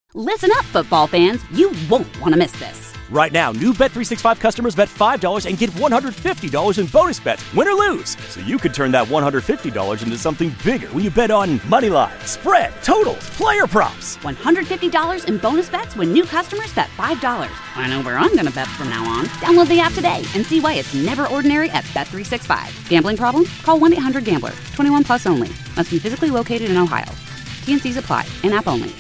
Listen up, football fans. You won't want to miss this. Right now, new Bet365 customers bet $5 and get $150 in bonus bets, win or lose. So you could turn that $150 into something bigger when you bet on money line, spread, totals, player props. $150 in bonus bets when new customers bet $5. I know where I'm going to bet from now on. Download the app today and see why it's never ordinary at Bet365. Gambling problem? Call 1-800-GAMBLER. 21 plus only. Must be physically located in Ohio. T&Cs apply. In-app only.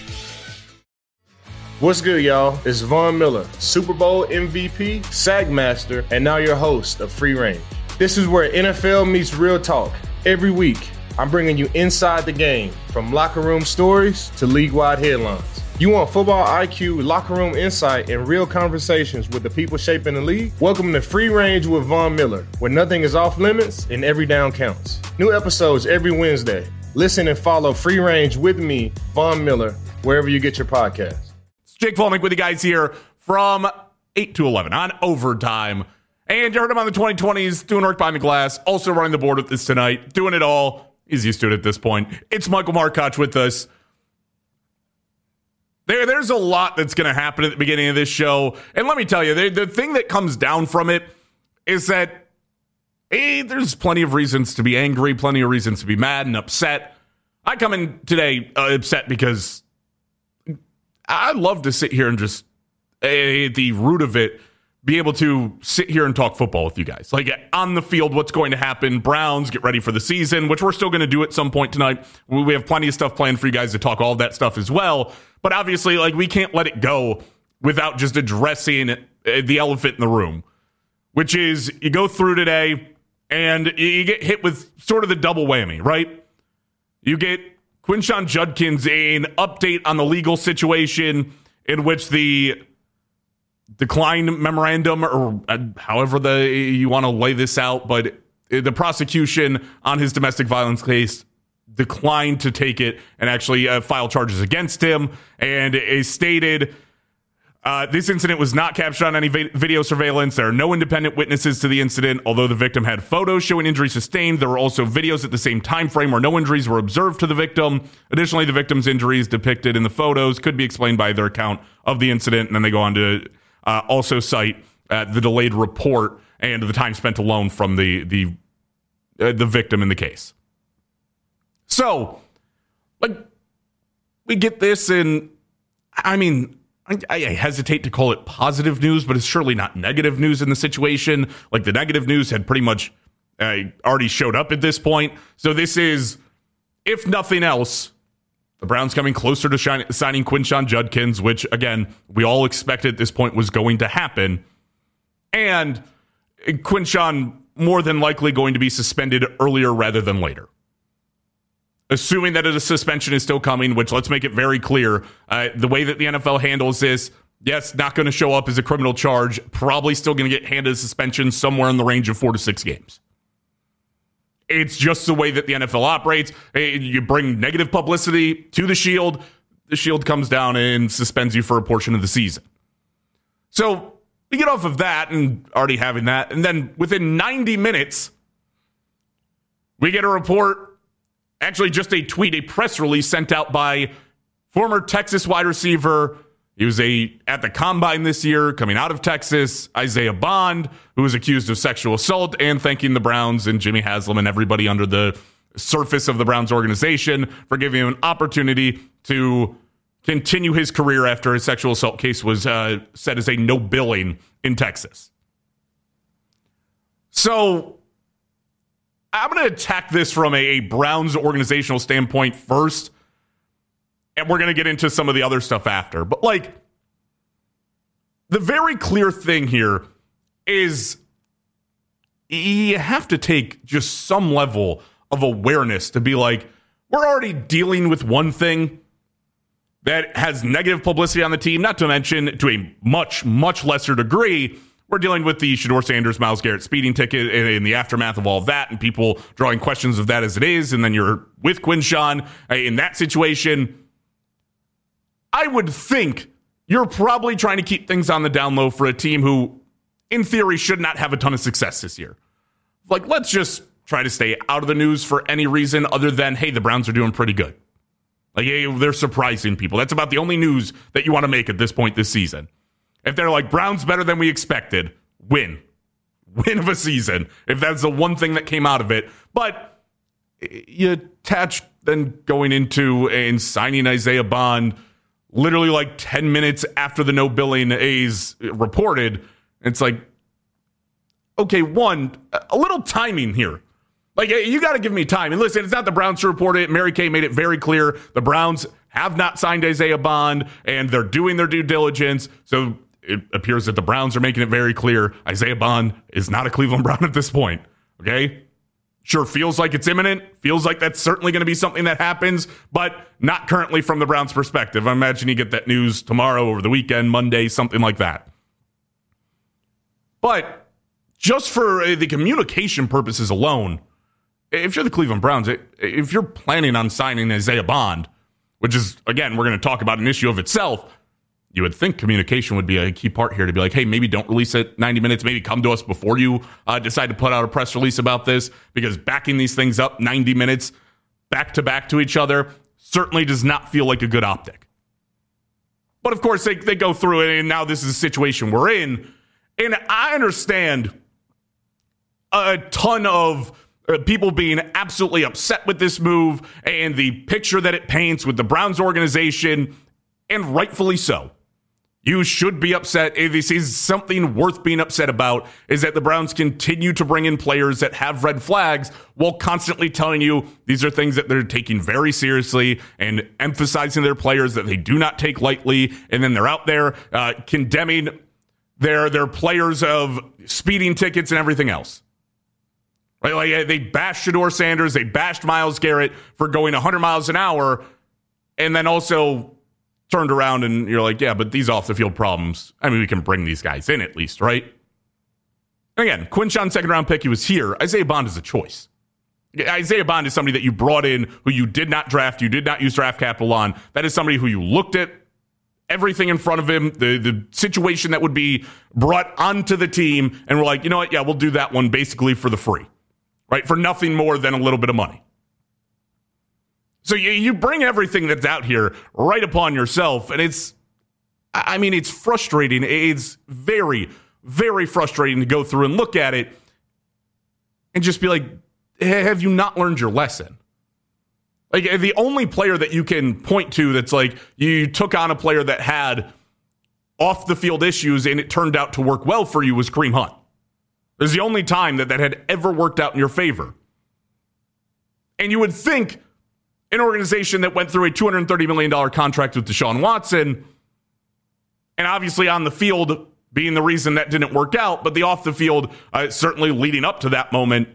What's good, y'all? It's Von Miller, Super Bowl MVP, Sack Master, and now your host of Free Range. This is where NFL meets real talk. Every week, I'm bringing you inside the game, from locker room stories to league-wide headlines. You want football IQ, locker room insight, and real conversations with the people shaping the league? Welcome to Free Range with Von Miller, where nothing is off limits and every down counts. New episodes every Wednesday. Listen and follow Free Range with me, Von Miller, wherever you get your podcasts. Jake Volnick with you guys here from 8 to 11 on Overtime. And you heard him on the 2020s, doing work behind the glass, also running the board with us tonight, doing it all. He's used to it at this point. It's Michael Markoch with us. There's a lot that's going to happen at the beginning of this show. And let me tell you, the thing that comes down from it is that, there's plenty of reasons to be angry, plenty of reasons to be mad and upset. I come in today upset because I'd love to sit here and just, at the root of it, be able to sit here and talk football with you guys. Like, on the field, what's going to happen? Browns, get ready for the season, which we're still going to do at some point tonight. We have plenty of stuff planned for you guys to talk all of that stuff as well. But obviously, like, we can't let it go without just addressing the elephant in the room, which is you go through today and you get hit with sort of the double whammy, right? You get Quinshon Judkins, an update on the legal situation in which the decline memorandum, or however you want to lay this out, but the prosecution on his domestic violence case declined to take it and actually file charges against him. And it stated, this incident was not captured on any video surveillance. There are no independent witnesses to the incident. Although the victim had photos showing injuries sustained, there were also videos at the same time frame where no injuries were observed to the victim. Additionally, the victim's injuries depicted in the photos could be explained by their account of the incident. And then they go on to also cite the delayed report and the time spent alone from the victim in the case. So, like, we get this, and I mean, I hesitate to call it positive news, but it's surely not negative news in the situation. Like, the negative news had pretty much already showed up at this point. So this is, if nothing else, the Browns coming closer to signing Quinshon Judkins, which, again, we all expected at this point was going to happen. And Quinshon more than likely going to be suspended earlier rather than later. Assuming that a suspension is still coming, which, let's make it very clear, the way that the NFL handles this, yes, not going to show up as a criminal charge, probably still going to get handed a suspension somewhere in the range of 4 to 6 games. It's just the way that the NFL operates. You bring negative publicity to the Shield comes down and suspends you for a portion of the season. So we get off of that and already having that, and then within 90 minutes, we get a report. Actually, just a tweet, a press release sent out by former Texas wide receiver. He was at the Combine this year, coming out of Texas, Isaiah Bond, who was accused of sexual assault, and thanking the Browns and Jimmy Haslam and everybody under the surface of the Browns organization for giving him an opportunity to continue his career after his sexual assault case was set as a no billing in Texas. So I'm going to attack this from a Browns organizational standpoint first, and we're going to get into some of the other stuff after. But, like, the very clear thing here is you have to take just some level of awareness to be like, we're already dealing with one thing that has negative publicity on the team, not to mention, to a much, much lesser degree, we're dealing with the Shedeur Sanders, Myles Garrett speeding ticket in the aftermath of all of that, and people drawing questions of that as it is, and then you're with Quinshon in that situation. I would think you're probably trying to keep things on the down low for a team who, in theory, should not have a ton of success this year. Like, let's just try to stay out of the news for any reason other than, hey, the Browns are doing pretty good. Like, they're surprising people. That's about the only news that you want to make at this point this season. If they're like, Browns better than we expected, win of a season, if that's the one thing that came out of it. But you attach then going into and signing Isaiah Bond literally like 10 minutes after the no billing is reported. It's like, okay, one, a little timing here. Like, you got to give me time. And listen, it's not the Browns to report it. Mary Kay made it very clear the Browns have not signed Isaiah Bond, and they're doing their due diligence. So it appears that the Browns are making it very clear Isaiah Bond is not a Cleveland Brown at this point. Okay? Sure, feels like it's imminent. Feels like that's certainly going to be something that happens, but not currently from the Browns' perspective. I imagine you get that news tomorrow, over the weekend, Monday, something like that. But just for the communication purposes alone, if you're the Cleveland Browns, if you're planning on signing Isaiah Bond, which is, again, we're going to talk about an issue of itself, you would think communication would be a key part here to be like, hey, maybe don't release it 90 minutes. Maybe come to us before you decide to put out a press release about this, because backing these things up 90 minutes back to back to each other certainly does not feel like a good optic. But of course, they go through it, and now this is a situation we're in. And I understand a ton of people being absolutely upset with this move and the picture that it paints with the Browns organization, and rightfully so. You should be upset. If this is something worth being upset about, is that the Browns continue to bring in players that have red flags while constantly telling you these are things that they're taking very seriously and emphasizing their players that they do not take lightly. And then they're out there condemning their players of speeding tickets and everything else. Right? Like, they bashed Shedeur Sanders, they bashed Myles Garrett for going 100 miles an hour, and then also turned around and you're like, yeah, but these off-the-field problems, I mean, we can bring these guys in at least, right? And again, Quinshon, second-round pick, he was here. Isaiah Bond is a choice. Isaiah Bond is somebody that you brought in who you did not draft, you did not use draft capital on. That is somebody who you looked at everything in front of him, the situation that would be brought onto the team, and we're like, you know what, yeah, we'll do that one basically for the free. Right? For nothing more than a little bit of money. So you bring everything that's out here right upon yourself, and it's frustrating. It's very, very frustrating to go through and look at it and just be like, have you not learned your lesson? Like, the only player that you can point to that's like, you took on a player that had off-the-field issues and it turned out to work well for you was Kareem Hunt. It was the only time that had ever worked out in your favor. And you would think an organization that went through a $230 million contract with Deshaun Watson, and obviously on the field being the reason that didn't work out, but the off the field certainly leading up to that moment,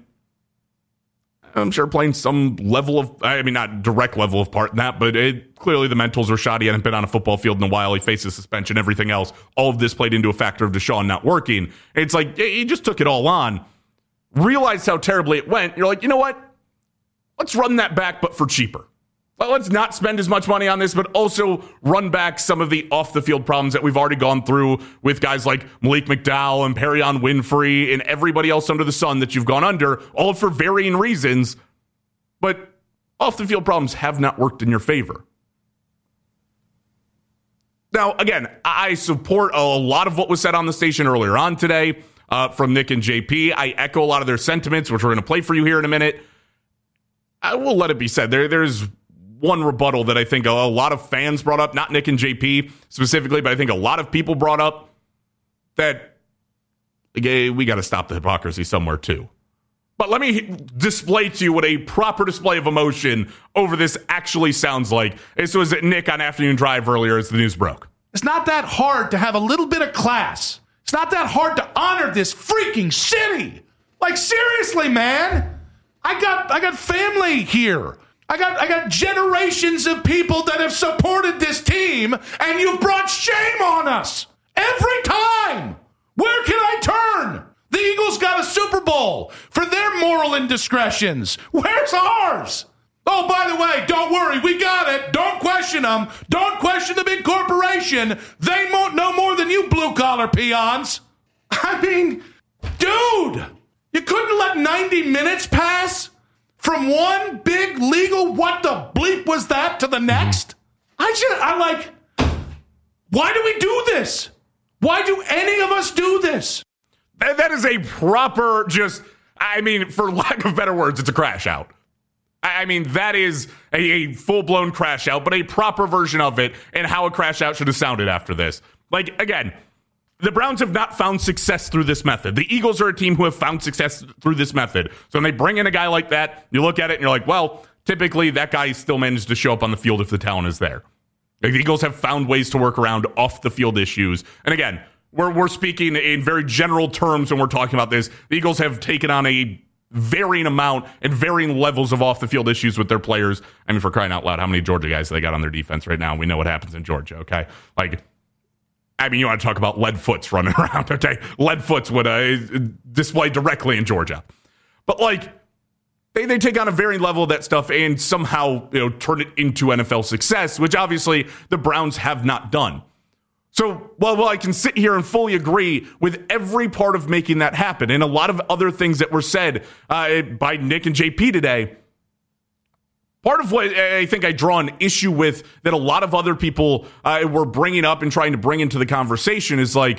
I'm sure playing some level of, not direct level of part in that, but clearly the mentals were shot. He hadn't been on a football field in a while. He faces suspension, everything else. All of this played into a factor of Deshaun not working. It's like, he just took it all on, realized how terribly it went. You're like, you know what? Let's run that back, but for cheaper. Let's not spend as much money on this, but also run back some of the off-the-field problems that we've already gone through with guys like Malik McDowell and Perion Winfrey and everybody else under the sun that you've gone under, all for varying reasons. But off-the-field problems have not worked in your favor. Now, again, I support a lot of what was said on the station earlier on today from Nick and JP. I echo a lot of their sentiments, which we're going to play for you here in a minute. I will let it be said. There's one rebuttal that I think a lot of fans brought up, not Nick and JP specifically, but I think a lot of people brought up that we got to stop the hypocrisy somewhere too. But let me display to you what a proper display of emotion over this actually sounds like. This was Nick on Afternoon Drive earlier as the news broke. It's not that hard to have a little bit of class. It's not that hard to honor this freaking city. Like, seriously, man. I got family here. I got generations of people that have supported this team, and you've brought shame on us every time. Where can I turn? The Eagles got a Super Bowl for their moral indiscretions. Where's ours? Oh, by the way, don't worry, we got it. Don't question them. Don't question the big corporation. They won't know more than you blue-collar peons. I mean, dude, you couldn't let 90 minutes pass from one big legal what the bleep was that to the next? I'm like, why do we do this? Why do any of us do this? That is a proper for lack of better words, it's a crash out. I mean, that is a full-blown crash out, but a proper version of it and how a crash out should have sounded after this. Like, again, the Browns have not found success through this method. The Eagles are a team who have found success through this method. So when they bring in a guy like that, you look at it and you're like, well, typically that guy still managed to show up on the field if the talent is there. Like, the Eagles have found ways to work around off-the-field issues. And again, we're speaking in very general terms when we're talking about this. The Eagles have taken on a varying amount and varying levels of off-the-field issues with their players. I mean, for crying out loud, how many Georgia guys they got on their defense right now? We know what happens in Georgia, okay? Like, I mean, you want to talk about lead foots running around, okay? Lead foots would display directly in Georgia. But, like, they take on a varying level of that stuff and somehow, turn it into NFL success, which obviously the Browns have not done. So, while I can sit here and fully agree with every part of making that happen and a lot of other things that were said by Nick and JP today, part of what I think I draw an issue with that a lot of other people were bringing up and trying to bring into the conversation is like,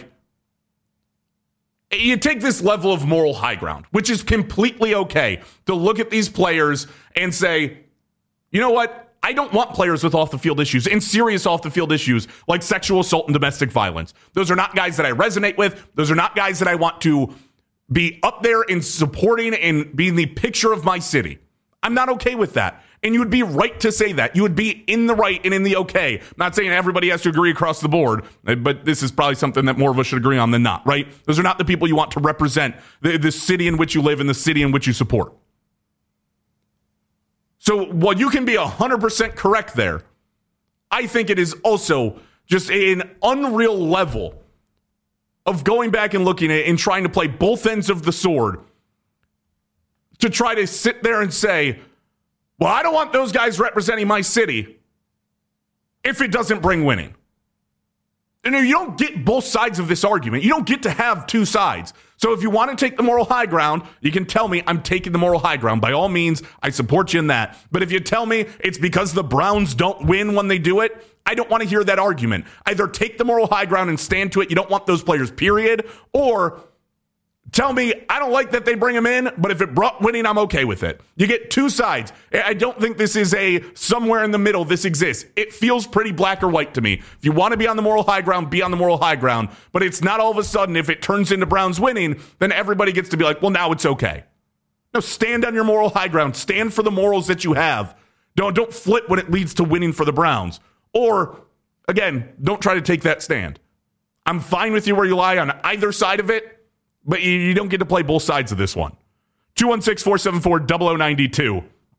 you take this level of moral high ground, which is completely okay, to look at these players and say, you know what? I don't want players with off-the-field issues and serious off-the-field issues like sexual assault and domestic violence. Those are not guys that I resonate with. Those are not guys that I want to be up there and supporting and being the picture of my city. I'm not okay with that. And you would be right to say that. You would be in the right and in the okay. I'm not saying everybody has to agree across the board, but this is probably something that more of us should agree on than not, right? Those are not the people you want to represent the city in which you live and the city in which you support. So while you can be 100% correct there, I think it is also just an unreal level of going back and looking at it and trying to play both ends of the sword to try to sit there and say, well, I don't want those guys representing my city if it doesn't bring winning. You don't get both sides of this argument. You don't get to have two sides. So if you want to take the moral high ground, you can tell me I'm taking the moral high ground. By all means, I support you in that. But if you tell me it's because the Browns don't win when they do it, I don't want to hear that argument. Either take the moral high ground and stand to it. You don't want those players, period. Or tell me I don't like that they bring them in, but if it brought winning, I'm okay with it. You get two sides. I don't think this is a somewhere in the middle this exists. It feels pretty black or white to me. If you want to be on the moral high ground, be on the moral high ground. But it's not all of a sudden, if it turns into Browns winning, then everybody gets to be like, well, now it's okay. No, stand on your moral high ground. Stand for the morals that you have. Don't flip when it leads to winning for the Browns. Or, again, don't try to take that stand. I'm fine with you where you lie on either side of it, but you don't get to play both sides of this one. 216-474-0092.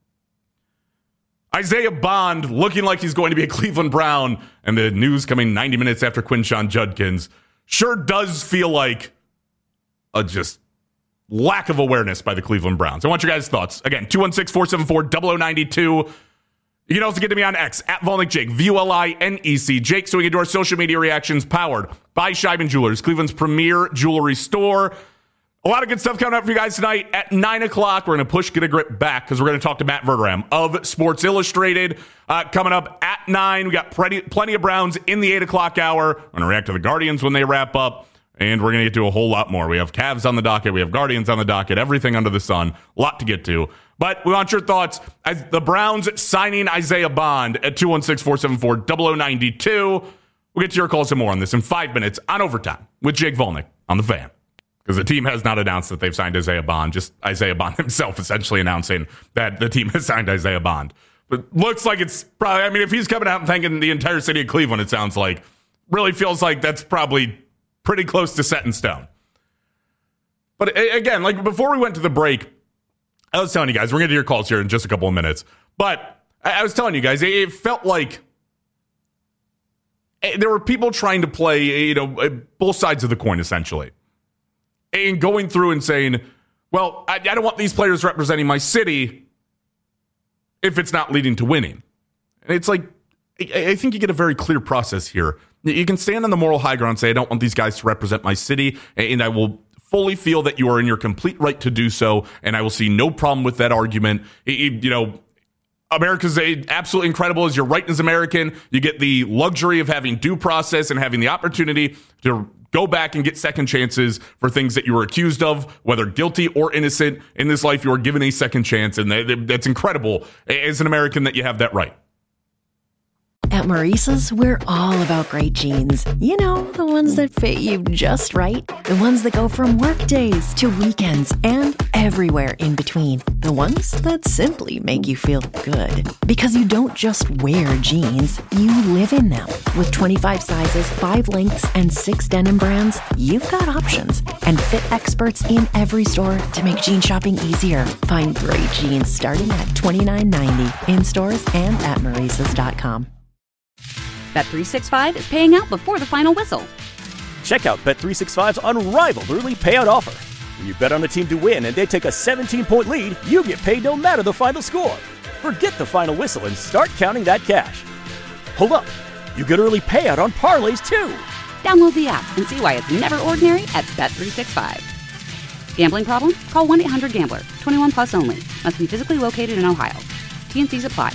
Isaiah Bond looking like he's going to be a Cleveland Brown, and the news coming 90 minutes after Quinshon Judkins sure does feel like a just lack of awareness by the Cleveland Browns. I want your guys' thoughts. Again, 216-474-0092. You can also get to me on X, at Volnick Jake, VULINEC Jake, so we can do our social media reactions powered by Scheiben Jewelers, Cleveland's premier jewelry store. A lot of good stuff coming up for you guys tonight. At 9 o'clock, we're going to push Get a Grip back because we're going to talk to Matt Verderame of Sports Illustrated. Coming up at 9, we got plenty of Browns in the 8 o'clock hour. We're going to react to the Guardians when they wrap up, and we're going to get to a whole lot more. We have Cavs on the docket. We have Guardians on the docket. Everything under the sun. A lot to get to. But we want your thoughts as the Browns signing Isaiah Bond at 216-474-0092. We'll get to your calls and more on this in 5 minutes on Overtime with Jake Volnick on The Fan. Because the team has not announced that they've signed Isaiah Bond, just Isaiah Bond himself essentially announcing that the team has signed Isaiah Bond. But looks like it's probably, I mean, if he's coming out and thanking the entire city of Cleveland, it sounds like, really feels like that's probably pretty close to set in stone. But again, like before we went to the break, I was telling you guys, we're going to do your calls here in just a couple of minutes. But I was telling you guys, it felt like there were people trying to play, both sides of the coin, essentially. And going through and saying, well, I don't want these players representing my city if it's not leading to winning. And it's like, I think you get a very clear process here. You can stand on the moral high ground and say, I don't want these guys to represent my city, and I will fully feel that you are in your complete right to do so, and I will see no problem with that argument. America's absolutely incredible as you're right as American. You get the luxury of having due process and having the opportunity to go back and get second chances for things that you were accused of, whether guilty or innocent. In this life, you are given a second chance, and that's incredible as an American that you have that right. At Maurice's, we're all about great jeans. You know, the ones that fit you just right. The ones that go from work days to weekends and everywhere in between. The ones that simply make you feel good. Because you don't just wear jeans, you live in them. With 25 sizes, 5 lengths, and 6 denim brands, you've got options. And fit experts in every store to make jean shopping easier. Find great jeans starting at $29.90 in stores and at Maurices.com. Bet365 is paying out before the final whistle. Check out Bet365's unrivaled early payout offer. When you bet on a team to win and they take a 17-point lead, you get paid no matter the final score. Forget the final whistle and start counting that cash. Hold up. You get early payout on parlays, too. Download the app and see why it's never ordinary at Bet365. Gambling problem? Call 1-800-GAMBLER. 21 plus only. Must be physically located in Ohio. T&Cs apply.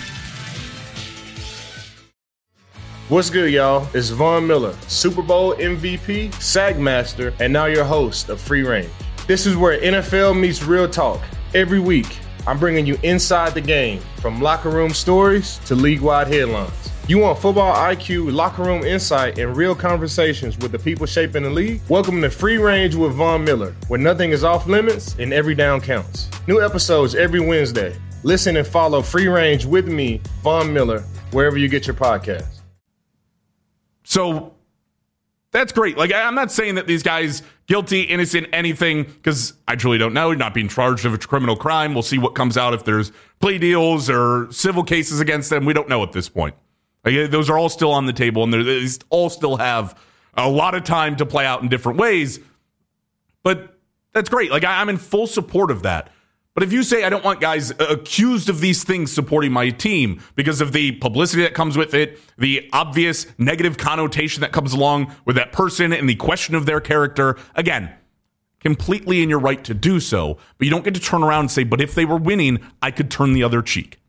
What's good, y'all? It's Von Miller, Super Bowl MVP, SAG Master, and now your host of Free Range. This is where NFL meets real talk. Every week, I'm bringing you inside the game, from locker room stories to league-wide headlines. You want football IQ, locker room insight, and real conversations with the people shaping the league? Welcome to Free Range with Von Miller, where nothing is off limits and every down counts. New episodes every Wednesday. Listen and follow Free Range with me, Von Miller, wherever you get your podcasts. So that's great. Like, I'm not saying that these guys guilty, innocent, anything, because I truly don't know. You're not being charged of a criminal crime. We'll see what comes out if there's plea deals or civil cases against them. We don't know at this point. Like, those are all still on the table, and they all still have a lot of time to play out in different ways. But that's great. Like, I'm in full support of that. But if you say I don't want guys accused of these things supporting my team because of the publicity that comes with it, the obvious negative connotation that comes along with that person and the question of their character, again, completely in your right to do so. But you don't get to turn around and say, but if they were winning, I could turn the other cheek.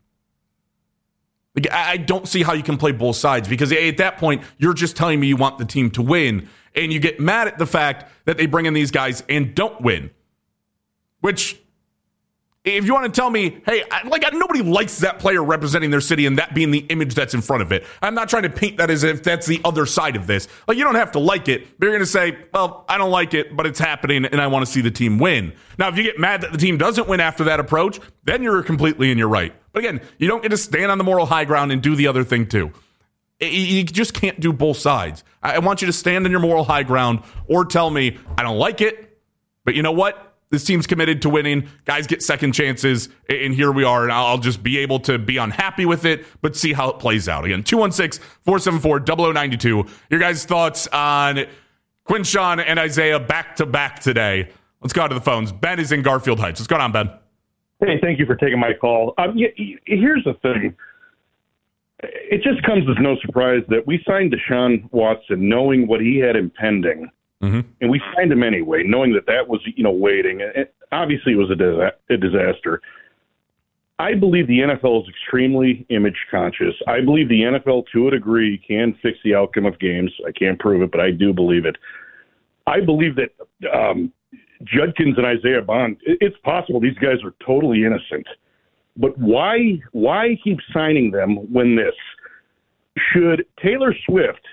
Like, I don't see how you can play both sides, because at that point, you're just telling me you want the team to win, and you get mad at the fact that they bring in these guys and don't win. Which, if you want to tell me, hey, nobody likes that player representing their city and that being the image that's in front of it. I'm not trying to paint that as if that's the other side of this. Like, you don't have to like it, but you're going to say, well, I don't like it, but it's happening and I want to see the team win. Now, if you get mad that the team doesn't win after that approach, then you're completely in your right. But again, you don't get to stand on the moral high ground and do the other thing too. You just can't do both sides. I want you to stand on your moral high ground or tell me, I don't like it, but you know what? This team's committed to winning. Guys get second chances, and here we are, and I'll just be able to be unhappy with it, but see how it plays out. Again, 216-474-0092. Your guys' thoughts on Quinshon and Isaiah back-to-back today. Let's go to the phones. Ben is in Garfield Heights. What's going on, Ben? Hey, thank you for taking my call. Here's the thing. It just comes as no surprise that we signed Deshaun Watson knowing what he had impending. Mm-hmm. And we signed him anyway, knowing that was, waiting. And obviously, it was a disaster. I believe the NFL is extremely image conscious. I believe the NFL, to a degree, can fix the outcome of games. I can't prove it, but I do believe it. I believe that Judkins and Isaiah Bond, it's possible these guys are totally innocent. But why keep signing them when this? Should Taylor Swift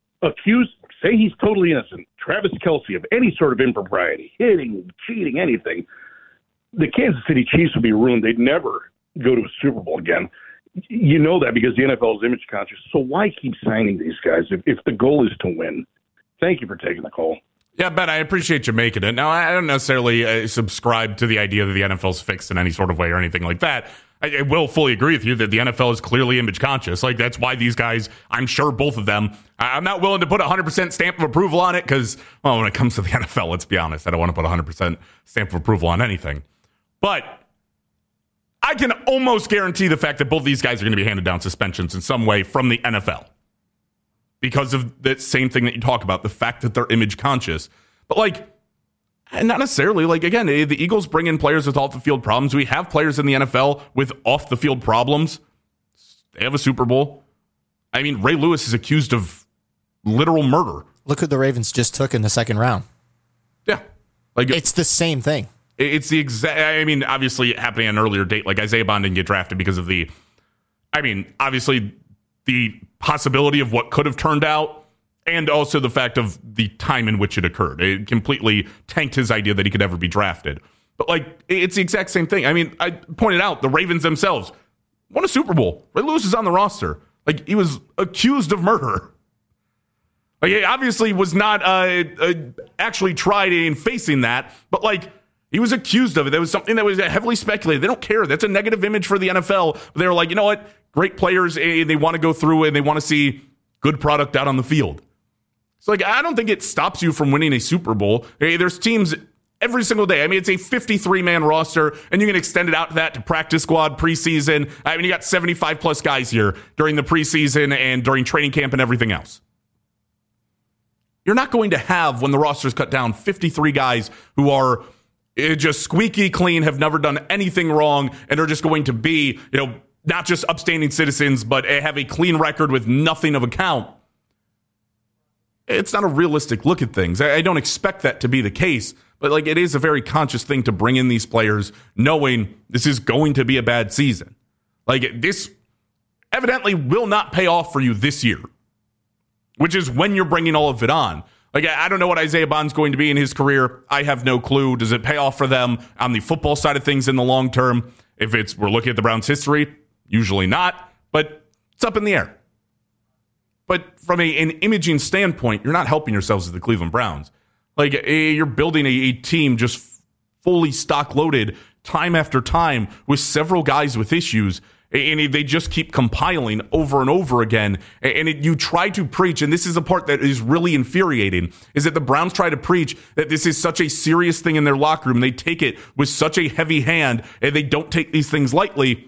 say he's totally innocent, Travis Kelce, of any sort of impropriety, hitting, cheating, anything, the Kansas City Chiefs would be ruined. They'd never go to a Super Bowl again. You know that because the NFL is image conscious. So why keep signing these guys if the goal is to win? Thank you for taking the call. Yeah, Ben, I appreciate you making it. Now, I don't necessarily subscribe to the idea that the NFL's fixed in any sort of way or anything like that. I will fully agree with you that the NFL is clearly image conscious. Like, that's why these guys, I'm sure both of them, I'm not willing to put a 100% stamp of approval on it because, well, when it comes to the NFL, let's be honest, I don't want to put a 100% stamp of approval on anything. But I can almost guarantee the fact that both these guys are going to be handed down suspensions in some way from the NFL because of the same thing that you talk about, the fact that they're image conscious. But, like, And not necessarily. Like, again, the Eagles bring in players with off-the-field problems. We have players in the NFL with off-the-field problems. They have a Super Bowl. I mean, Ray Lewis is accused of literal murder. Look who the Ravens just took in the second round. Yeah. Like, it's the same thing. It's the exact, I mean, obviously happening at an earlier date. Like, Isaiah Bond didn't get drafted because of obviously the possibility of what could have turned out, and also the fact of the time in which it occurred. It completely tanked his idea that he could ever be drafted. But, like, it's the exact same thing. I mean, I pointed out the Ravens themselves won a Super Bowl. Ray Lewis is on the roster. Like, he was accused of murder. Like, he obviously was not actually tried in facing that, but, like, he was accused of it. That was something that was heavily speculated. They don't care. That's a negative image for the NFL. They were like, you know what? Great players, they want to go through it, and they want to see good product out on the field. So, like, I don't think it stops you from winning a Super Bowl. Hey, there's teams every single day. I mean, it's a 53-man roster, and you can extend it out to that to practice squad, preseason. I mean, you got 75-plus guys here during the preseason and during training camp and everything else. You're not going to have, when the roster's cut down, 53 guys who are just squeaky clean, have never done anything wrong, and are just going to be, not just upstanding citizens, but have a clean record with nothing of account. It's not a realistic look at things. I don't expect that to be the case, but like, it is a very conscious thing to bring in these players knowing this is going to be a bad season. Like, this evidently will not pay off for you this year, which is when you're bringing all of it on. Like, I don't know what Isaiah Bond's going to be in his career. I have no clue. Does it pay off for them on the football side of things in the long term? If we're looking at the Browns' history, usually not, but it's up in the air. But from an imaging standpoint, you're not helping yourselves as the Cleveland Browns. Like, you're building a team just fully stock-loaded time after time with several guys with issues, and they just keep compiling over and over again. And you try to preach, and this is the part that is really infuriating, is that the Browns try to preach that this is such a serious thing in their locker room. They take it with such a heavy hand, and they don't take these things lightly.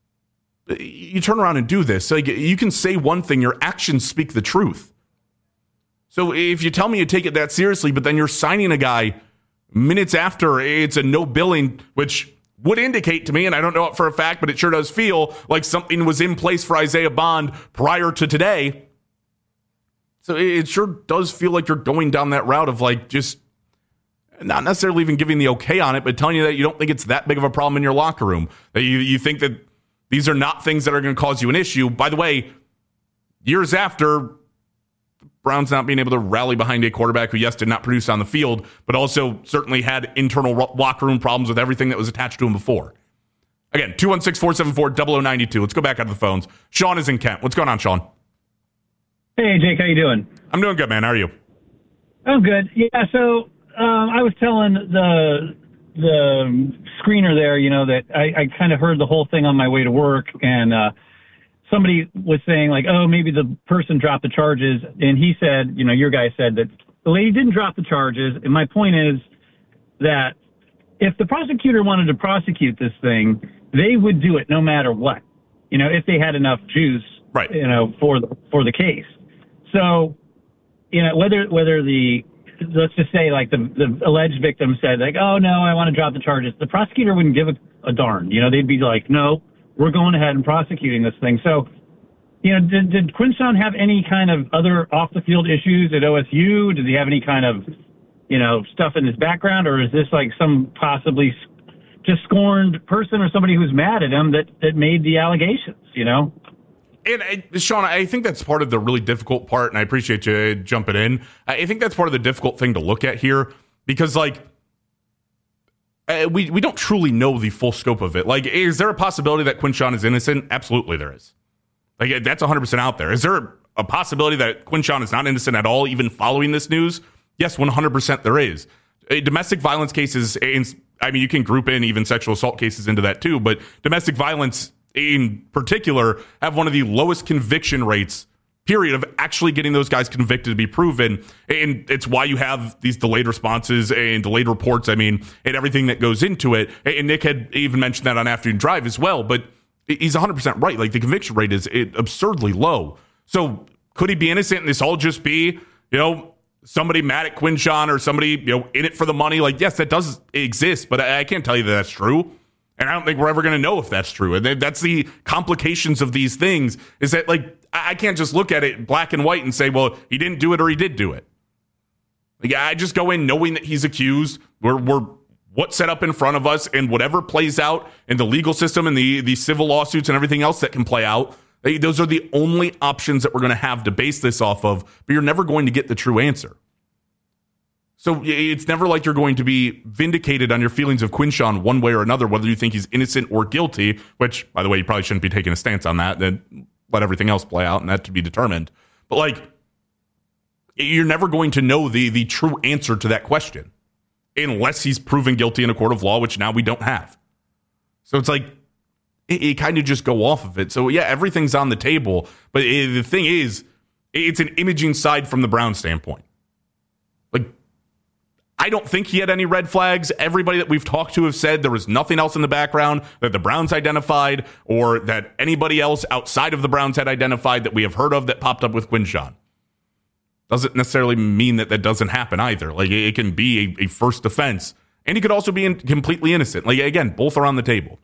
You turn around and do this. Like, you can say one thing, your actions speak the truth. So if you tell me you take it that seriously, but then you're signing a guy minutes after it's a no billing, which would indicate to me, and I don't know it for a fact, but it sure does feel like something was in place for Isaiah Bond prior to today. So it sure does feel like you're going down that route of, like, just not necessarily even giving the okay on it, but telling you that you don't think it's that big of a problem in your locker room, that you think that these are not things that are going to cause you an issue. By the way, years after, the Browns not being able to rally behind a quarterback who, yes, did not produce on the field, but also certainly had internal locker room problems with everything that was attached to him before. Again, 216-474-0092. Let's go back out of the phones. Sean is in Kent. What's going on, Sean? Hey, Jake. How you doing? I'm doing good, man. How are you? I'm good. Yeah, so I was telling the screener there, that I kind of heard the whole thing on my way to work, and somebody was saying, like, oh, maybe the person dropped the charges, and he said, your guy said that the lady didn't drop the charges, and my point is that if the prosecutor wanted to prosecute this thing, they would do it no matter what, if they had enough juice, right, for the case. So, whether the let's just say, like, the alleged victim said, like, oh, no, I want to drop the charges. The prosecutor wouldn't give a darn. They'd be like, no, we're going ahead and prosecuting this thing. So, did Quinshon have any kind of other off-the-field issues at OSU? Did he have any kind of, stuff in his background? Or is this, like, some possibly just scorned person or somebody who's mad at him that made the allegations, And Sean, I think that's part of the really difficult part, and I appreciate you jumping in. I think that's part of the difficult thing to look at here, because, like, we don't truly know the full scope of it. Like, is there a possibility that Quinshon is innocent? Absolutely there is. Like, that's 100% out there. Is there a possibility that Quinshon is not innocent at all, even following this news? Yes, 100% there is. Domestic violence cases, you can group in even sexual assault cases into that too, but domestic violence in particular have one of the lowest conviction rates, period, of actually getting those guys convicted to be proven. And it's why you have these delayed responses and delayed reports, and everything that goes into it. And Nick had even mentioned that on Afternoon Drive as well, but he's 100% right. Like, the conviction rate is absurdly low. So could he be innocent and this all just be, somebody mad at Quinshon or somebody in it for the money. Like, yes, that does exist, but I can't tell you that that's true. And I don't think we're ever going to know if that's true. And that's the complications of these things, is that, like, I can't just look at it black and white and say, well, he didn't do it or he did do it. Like, I just go in knowing that he's accused. We're what's set up in front of us, and whatever plays out in the legal system and the civil lawsuits and everything else that can play out, those are the only options that we're going to have to base this off of, but you're never going to get the true answer. So it's never like you're going to be vindicated on your feelings of Quinshon one way or another, whether you think he's innocent or guilty, which, by the way, you probably shouldn't be taking a stance on that. Then let everything else play out and that to be determined. But, like, you're never going to know the true answer to that question unless he's proven guilty in a court of law, which now we don't have. So it's like, it kind of just go off of it. So, yeah, everything's on the table. But the thing is, it's an imaging side from the Browns standpoint. Like, I don't think he had any red flags. Everybody that we've talked to have said there was nothing else in the background that the Browns identified or that anybody else outside of the Browns had identified that we have heard of that popped up with Quinshon. Doesn't necessarily mean that doesn't happen either. Like, it can be a first offense, and he could also be completely innocent. Like, again, both are on the table.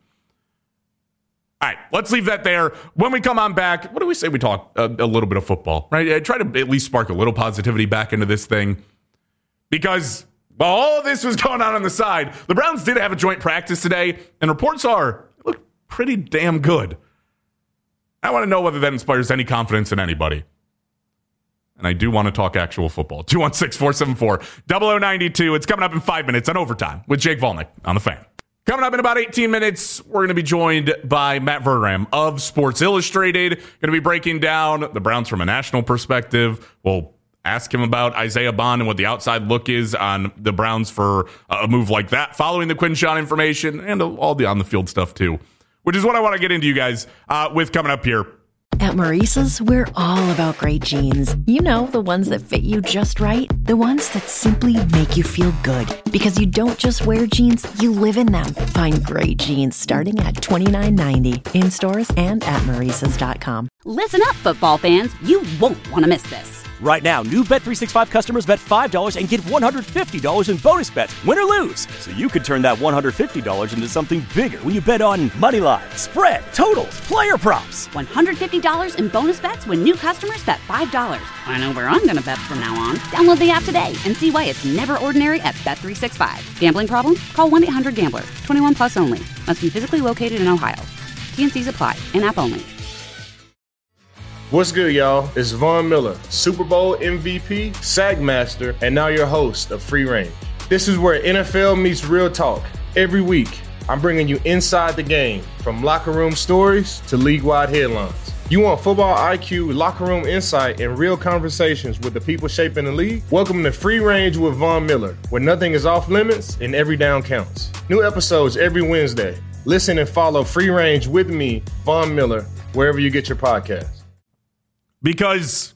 All right, let's leave that there. When we come on back, what do we say we talk a little bit of football, right? I try to at least spark a little positivity back into this thing, because while all of this was going on the side, the Browns did have a joint practice today, and reports are it looked pretty damn good. I want to know whether that inspires any confidence in anybody. And I do want to talk actual football. 216-474-0092. It's coming up in 5 minutes on Overtime with Jake Volnick on The Fan. Coming up in about 18 minutes, we're going to be joined by Matt Verderame of Sports Illustrated. Going to be breaking down the Browns from a national perspective. We'll ask him about Isaiah Bond and what the outside look is on the Browns for a move like that, following the Quinshon information, and all the on-the-field stuff, too, which is what I want to get into you guys with coming up here. At Maurice's, we're all about great jeans. You know, the ones that fit you just right. The ones that simply make you feel good. Because you don't just wear jeans, you live in them. Find great jeans starting at $29.90 in stores and at Maurice's.com. Listen up, football fans. You won't want to miss this. Right now, new Bet365 customers bet $5 and get $150 in bonus bets, win or lose. So you could turn that $150 into something bigger when you bet on moneyline, spread, totals, player props. $150 in bonus bets when new customers bet $5. I know where I'm going to bet from now on. Download the app today and see why it's never ordinary at Bet365. Gambling problem? Call 1-800-GAMBLER. 21 plus only. Must be physically located in Ohio. T&Cs apply. In-app only. What's good, y'all? It's Von Miller, Super Bowl MVP, SAG Master, and now your host of Free Range. This is where NFL meets real talk. Every week, I'm bringing you inside the game, from locker room stories to league-wide headlines. You want football IQ, locker room insight, and real conversations with the people shaping the league? Welcome to Free Range with Von Miller, where nothing is off limits and every down counts. New episodes every Wednesday. Listen and follow Free Range with me, Von Miller, wherever you get your podcasts. Because,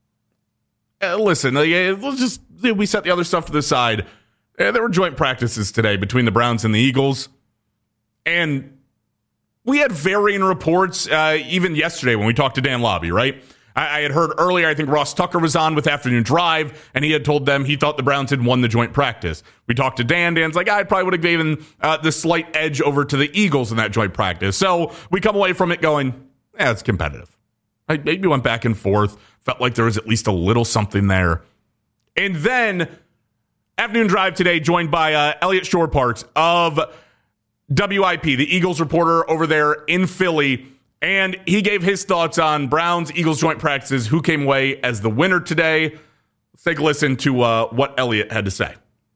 listen, we set the other stuff to the side. There were joint practices today between the Browns and the Eagles. And we had varying reports even yesterday when we talked to Dan Lobby, right? I had heard earlier, I think Ross Tucker was on with Afternoon Drive, and he had told them he thought the Browns had won the joint practice. We talked to Dan. Dan's like, I probably would have given the slight edge over to the Eagles in that joint practice. So we come away from it going, it's competitive. I maybe went back and forth, felt like there was at least a little something there. And then, Afternoon Drive today, joined by Elliot Shorr-Parks of WIP, the Eagles reporter over there in Philly. And he gave his thoughts on Browns-Eagles joint practices, who came away as the winner today. Let's take a listen to what Elliot had to say.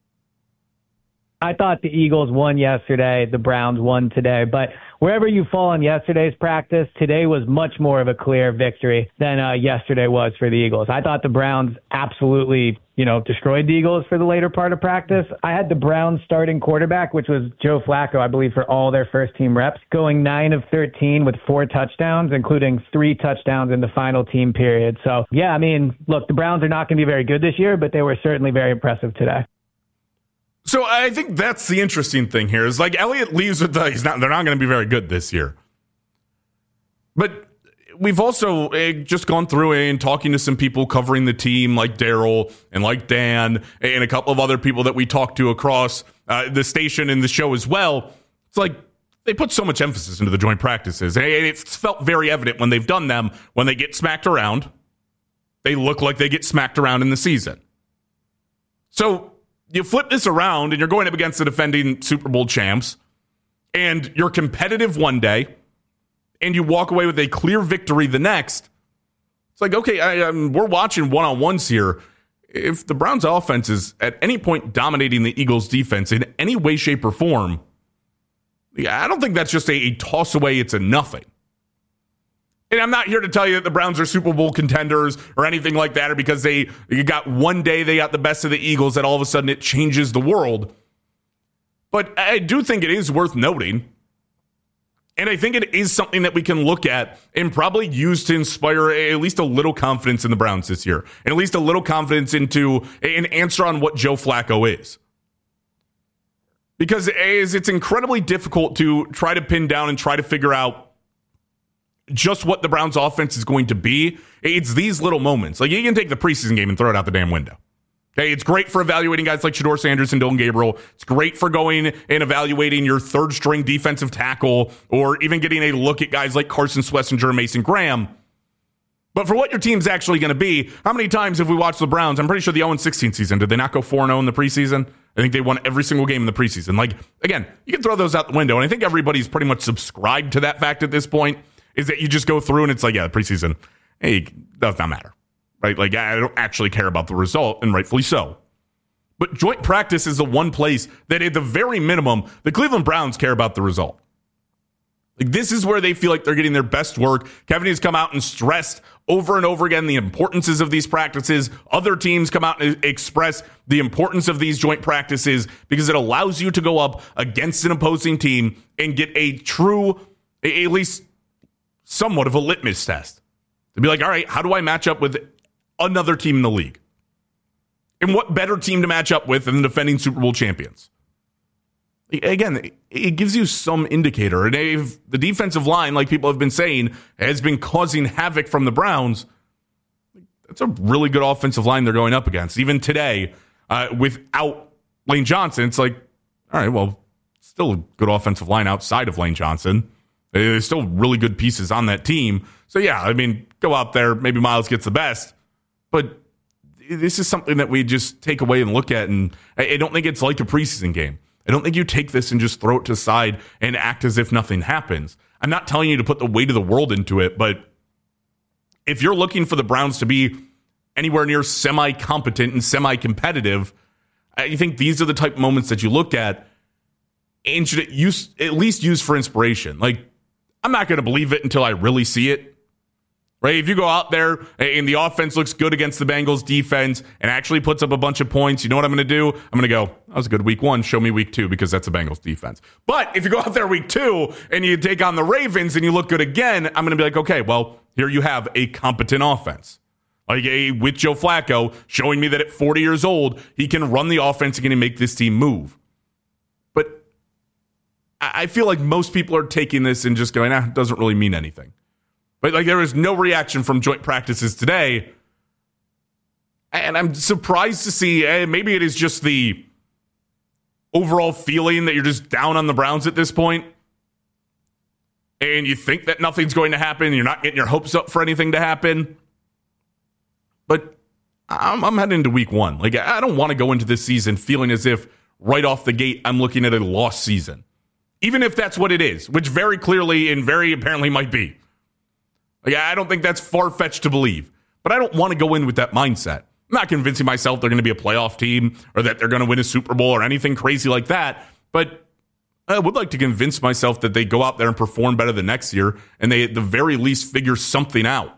I thought the Eagles won yesterday, the Browns won today, but wherever you fall on yesterday's practice, today was much more of a clear victory than yesterday was for the Eagles. I thought the Browns absolutely, destroyed the Eagles for the later part of practice. I had the Browns starting quarterback, which was Joe Flacco, I believe, for all their first team reps, going 9 of 13 with 4 touchdowns, including 3 touchdowns in the final team period. So, yeah, look, the Browns are not going to be very good this year, but they were certainly very impressive today. So I think that's the interesting thing here is like Elliott leaves with they're not going to be very good this year. But we've also just gone through and talking to some people covering the team like Daryl and like Dan and a couple of other people that we talked to across the station and the show as well. It's like they put so much emphasis into the joint practices. And it's felt very evident when they've done them. When they get smacked around, they look like they get smacked around in the season. So you flip this around and you're going up against the defending Super Bowl champs and you're competitive one day and you walk away with a clear victory the next. It's like, okay, we're watching one-on-ones here. If the Browns offense is at any point dominating the Eagles defense in any way, shape, or form, I don't think that's just a toss away. It's a nothing. And I'm not here to tell you that the Browns are Super Bowl contenders or anything like that, or because you got one day they got the best of the Eagles that all of a sudden it changes the world. But I do think it is worth noting, and I think it is something that we can look at and probably use to inspire at least a little confidence in the Browns this year, and at least a little confidence into an answer on what Joe Flacco is. Because it's incredibly difficult to try to pin down and try to figure out just what the Browns offense is going to be. It's these little moments. Like, you can take the preseason game and throw it out the damn window. Okay, it's great for evaluating guys like Shedeur Sanders and Dylan Gabriel. It's great for going and evaluating your third string defensive tackle, or even getting a look at guys like Carson Schlesinger and Mason Graham. But for what your team's actually going to be, how many times have we watched the Browns? I'm pretty sure the 0-16 season, did they not go 4-0 in the preseason? I think they won every single game in the preseason. Like, again, you can throw those out the window, and I think everybody's pretty much subscribed to that fact at this point, is that you just go through and it's like, yeah, the preseason, hey, does not matter, right? Like, I don't actually care about the result, and rightfully so. But joint practice is the one place that, at the very minimum, the Cleveland Browns care about the result. Like, this is where they feel like they're getting their best work. Kevin has come out and stressed over and over again the importances of these practices. Other teams come out and express the importance of these joint practices because it allows you to go up against an opposing team and get a true, at least somewhat of a litmus test. To be like, all right, how do I match up with another team in the league? And what better team to match up with than the defending Super Bowl champions? Again, it gives you some indicator. And if the defensive line, like people have been saying, has been causing havoc from the Browns, that's a really good offensive line they're going up against. Even today, without Lane Johnson, it's like, all right, well, still a good offensive line outside of Lane Johnson. There's still really good pieces on that team. So, yeah, I mean, go out there. Maybe Miles gets the best. But this is something that we just take away and look at. And I don't think it's like a preseason game. I don't think you take this and just throw it to the side and act as if nothing happens. I'm not telling you to put the weight of the world into it, but if you're looking for the Browns to be anywhere near semi-competent and semi-competitive, I think these are the type of moments that you look at and should at least use for inspiration. Like, I'm not going to believe it until I really see it. Right? If you go out there and the offense looks good against the Bengals defense and actually puts up a bunch of points, you know what I'm going to do? I'm going to go, that was a good week one. Show me week two, because that's the Bengals defense. But if you go out there week two and you take on the Ravens and you look good again, I'm going to be like, okay, well, here you have a competent offense. Like, with Joe Flacco showing me that at 40 years old, he can run the offense and can make this team move. But I feel like most people are taking this and just going, it doesn't really mean anything. But like, there was no reaction from joint practices today. And I'm surprised to see, maybe it is just the overall feeling that you're just down on the Browns at this point. And you think that nothing's going to happen. You're not getting your hopes up for anything to happen. But I'm heading into week one. Like, I don't want to go into this season feeling as if right off the gate I'm looking at a lost season. Even if that's what it is, which very clearly and very apparently might be. Like, I don't think that's far-fetched to believe. But I don't want to go in with that mindset. I'm not convincing myself they're going to be a playoff team or that they're going to win a Super Bowl or anything crazy like that. But I would like to convince myself that they go out there and perform better the next year and they at the very least figure something out.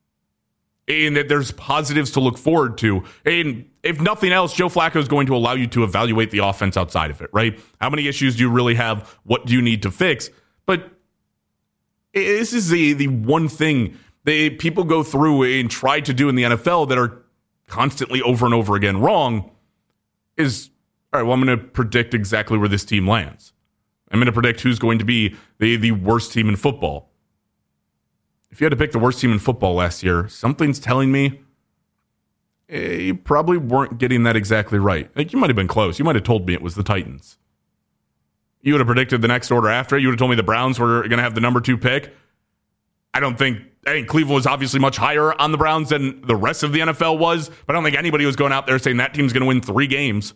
And that there's positives to look forward to. And if nothing else, Joe Flacco is going to allow you to evaluate the offense outside of it, right? How many issues do you really have? What do you need to fix? But this is the one thing that people go through and try to do in the NFL that are constantly over and over again wrong is, all right, well, I'm going to predict exactly where this team lands. I'm going to predict who's going to be the worst team in football. if you had to pick the worst team in football last year, something's telling me you probably weren't getting that exactly right. Like, you might have been close. You might have told me it was the Titans. You would have predicted the next order after. You would have told me the Browns were going to have the number 2 pick. I think Cleveland was obviously much higher on the Browns than the rest of the NFL was, but I don't think anybody was going out there saying that team's going to win 3 games.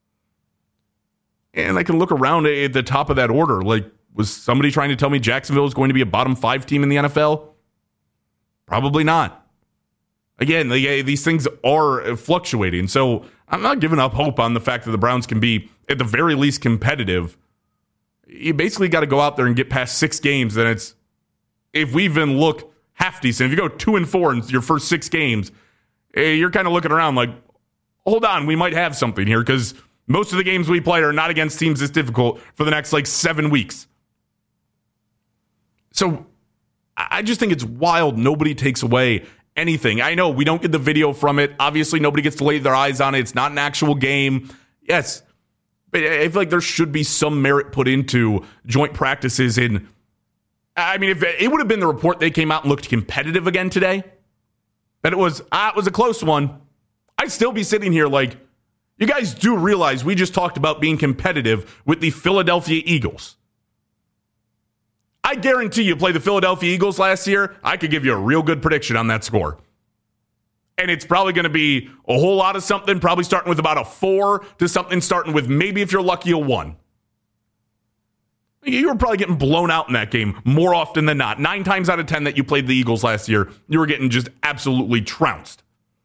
And I can look around at the top of that order. Like, was somebody trying to tell me Jacksonville is going to be a bottom 5 team in the NFL? Probably not. Again, these things are fluctuating, so I'm not giving up hope on the fact that the Browns can be, at the very least, competitive. You basically got to go out there and get past 6 games, then it's, if we even look half decent, if you go 2-4 in your first 6 games, you're kind of looking around like, hold on, we might have something here, because most of the games we play are not against teams this difficult for the next 7 weeks. So I just think it's wild. Nobody takes away anything. I know we don't get the video from it. Obviously, nobody gets to lay their eyes on it. It's not an actual game. Yes. But I feel like there should be some merit put into joint practices in. I mean, if it would have been the report they came out and looked competitive again today, that it was a close one, I'd still be sitting here like, you guys do realize we just talked about being competitive with the Philadelphia Eagles. I guarantee you play the Philadelphia Eagles last year, I could give you a real good prediction on that score. And it's probably going to be a whole lot of something, probably starting with about a 4 to something starting with maybe, if you're lucky, a 1. You were probably getting blown out in that game more often than not. 9 times out of 10 that you played the Eagles last year, you were getting just absolutely trounced.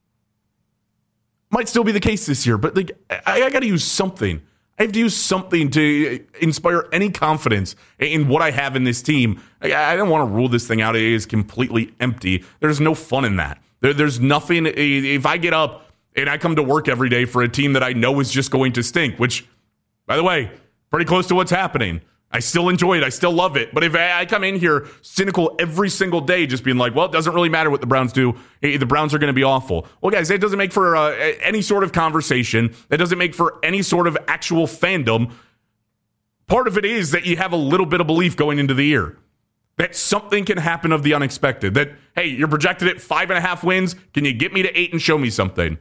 Might still be the case this year, but I got to use something. I have to use something to inspire any confidence in what I have in this team. I don't want to rule this thing out. It is completely empty. There's no fun in that. There's nothing. If I get up and I come to work every day for a team that I know is just going to stink, which, by the way, pretty close to what's happening. I still enjoy it. I still love it. But if I come in here cynical every single day, just being like, well, it doesn't really matter what the Browns do. The Browns are going to be awful. Well, guys, that doesn't make for any sort of conversation. That doesn't make for any sort of actual fandom. Part of it is that you have a little bit of belief going into the year that something can happen of the unexpected. That, hey, you're projected at 5.5 wins. Can you get me to 8 and show me something?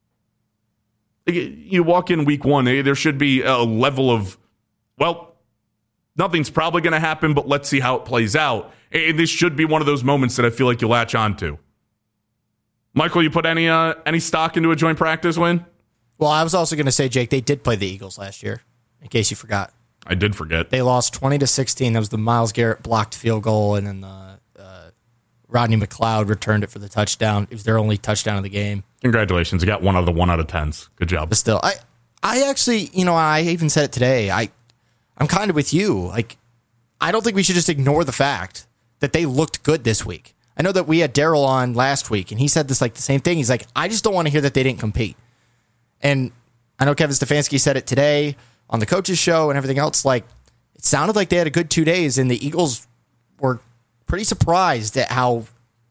You walk in week 1, there should be a level of, well, nothing's probably going to happen, but let's see how it plays out. And this should be one of those moments that I feel like you latch on to. Michael, you put any stock into a joint practice win? Well, I was also going to say, Jake, they did play the Eagles last year, in case you forgot. I did forget. They lost 20-16. That was the Myles Garrett blocked field goal, and then Rodney McLeod returned it for the touchdown. It was their only touchdown of the game. Congratulations. You got 1 out of the 1 out of 10s. Good job. But still, I actually, I even said it today. I'm kind of with you. Like, I don't think we should just ignore the fact that they looked good this week. I know that we had Daryl on last week, and he said this the same thing. He's like, I just don't want to hear that they didn't compete. And I know Kevin Stefanski said it today on the coaches show and everything else. Like, it sounded like they had a good 2 days, and the Eagles were pretty surprised at how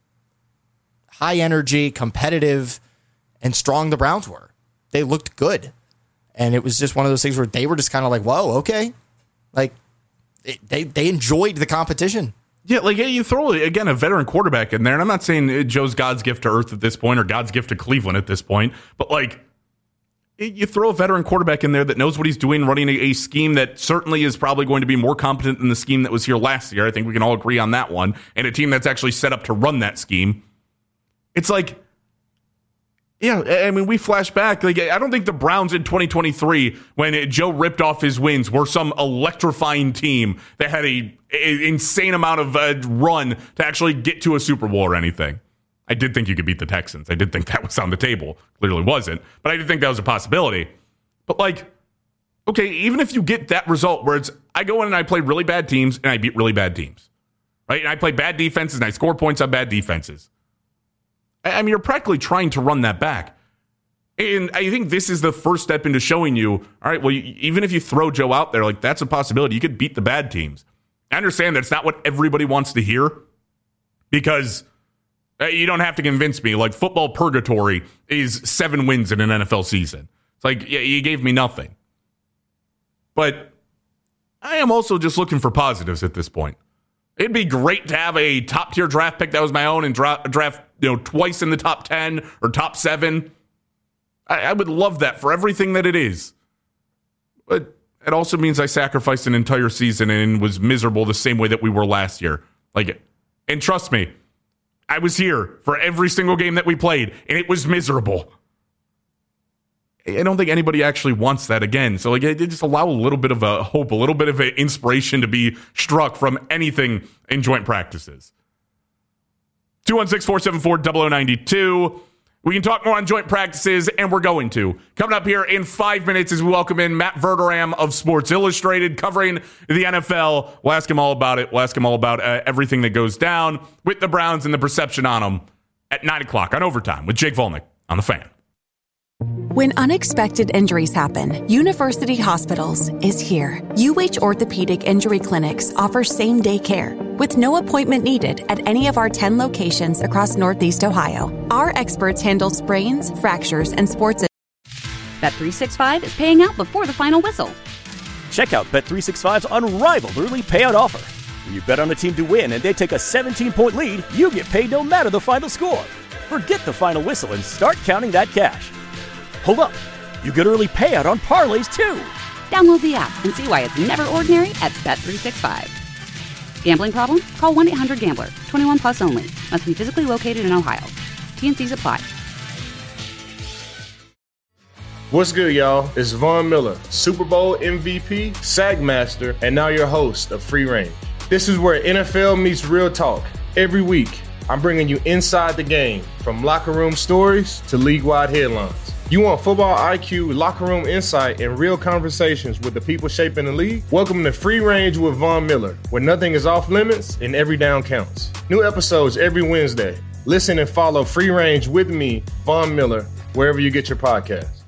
high energy, competitive, and strong the Browns were. They looked good. And it was just one of those things where they were just kind of like, whoa, okay. Like, they enjoyed the competition. Yeah, like you throw, again, a veteran quarterback in there, and I'm not saying Joe's God's gift to earth at this point or God's gift to Cleveland at this point, but like, you throw a veteran quarterback in there that knows what he's doing, running a scheme that certainly is probably going to be more competent than the scheme that was here last year. I think we can all agree on that one. And a team that's actually set up to run that scheme. It's like, yeah, I mean, we flash back. Like, I don't think the Browns in 2023, when Joe ripped off his wins, were some electrifying team that had an insane amount of run to actually get to a Super Bowl or anything. I did think you could beat the Texans. I did think that was on the table. Clearly wasn't. But I did think that was a possibility. But, like, okay, even if you get that result where it's, I go in and I play really bad teams and I beat really bad teams, right? And I play bad defenses and I score points on bad defenses. I mean, you're practically trying to run that back. And I think this is the first step into showing you, all right, well, even if you throw Joe out there, like, that's a possibility. You could beat the bad teams. I understand that's not what everybody wants to hear, because you don't have to convince me. Like, football purgatory is 7 wins in an NFL season. It's like, yeah, you gave me nothing. But I am also just looking for positives at this point. It'd be great to have a top-tier draft pick that was my own and draft twice in the top 10 or top 7. I would love that for everything that it is. But it also means I sacrificed an entire season and was miserable the same way that we were last year. And trust me, I was here for every single game that we played, and it was miserable. I don't think anybody actually wants that again. So, just allow a little bit of a hope, a little bit of an inspiration to be struck from anything in joint practices. 216-474-0092. We can talk more on joint practices, and we're going to. Coming up here in 5 minutes as we welcome in Matt Verderame of Sports Illustrated, covering the NFL. We'll ask him all about it. We'll ask him all about everything that goes down with the Browns and the perception on them at 9 o'clock on Overtime with Jake Volnick on The Fan. When unexpected injuries happen, University Hospitals is here. UH Orthopedic Injury Clinics offer same-day care with no appointment needed at any of our 10 locations across Northeast Ohio. Our experts handle sprains, fractures, and sports. Bet365 is paying out before the final whistle. Check out Bet365's unrivaled early payout offer. When you bet on a team to win and they take a 17-point lead, you get paid no matter the final score. Forget the final whistle and start counting that cash. Hold up. You get early payout on parlays, too. Download the app and see why it's never ordinary at Bet365. Gambling problem? Call 1-800-GAMBLER. 21 plus only. Must be physically located in Ohio. T&Cs apply. What's good, y'all? It's Von Miller, Super Bowl MVP, Sagmaster, and now your host of Free Range. This is where NFL meets real talk. Every week, I'm bringing you inside the game, from locker room stories to league-wide headlines. You want football IQ, locker room insight, and real conversations with the people shaping the league? Welcome to Free Range with Von Miller, where nothing is off limits and every down counts. New episodes every Wednesday. Listen and follow Free Range with me, Von Miller, wherever you get your podcasts.